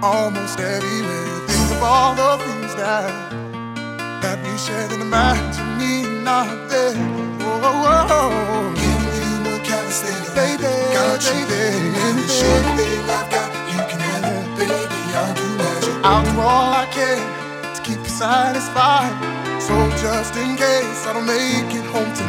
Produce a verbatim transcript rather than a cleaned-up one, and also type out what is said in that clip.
almost everywhere. Think of all the things that that we shared in the night to me not there. Oh, oh, oh. Giving you more calisthenics, baby. Got you there. Any shit that I've got, you can have it, baby. I'll do magic. I'll do all I can to keep you satisfied. So just in case I don't make it home tonight,